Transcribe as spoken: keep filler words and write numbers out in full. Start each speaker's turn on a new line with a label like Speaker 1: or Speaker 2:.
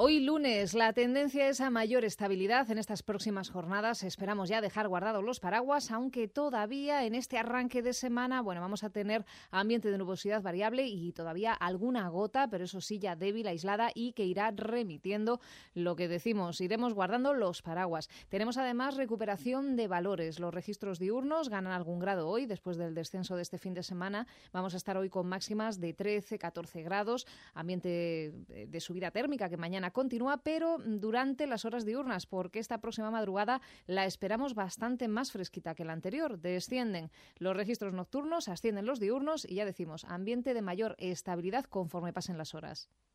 Speaker 1: Hoy lunes la tendencia es a mayor estabilidad en estas próximas jornadas. Esperamos ya dejar guardados los paraguas, aunque todavía en este arranque de semana, bueno, vamos a tener ambiente de nubosidad variable y todavía alguna gota, pero eso sí ya débil, aislada y que irá remitiendo lo que decimos. Iremos guardando los paraguas. Tenemos además recuperación de valores. Los registros diurnos ganan algún grado hoy después del descenso de este fin de semana. Vamos a estar hoy con máximas de trece, catorce grados, ambiente de subida térmica que mañana continúa, pero durante las horas diurnas, porque esta próxima madrugada la esperamos bastante más fresquita que la anterior. Descienden los registros nocturnos, ascienden los diurnos y ya decimos, ambiente de mayor estabilidad conforme pasen las horas.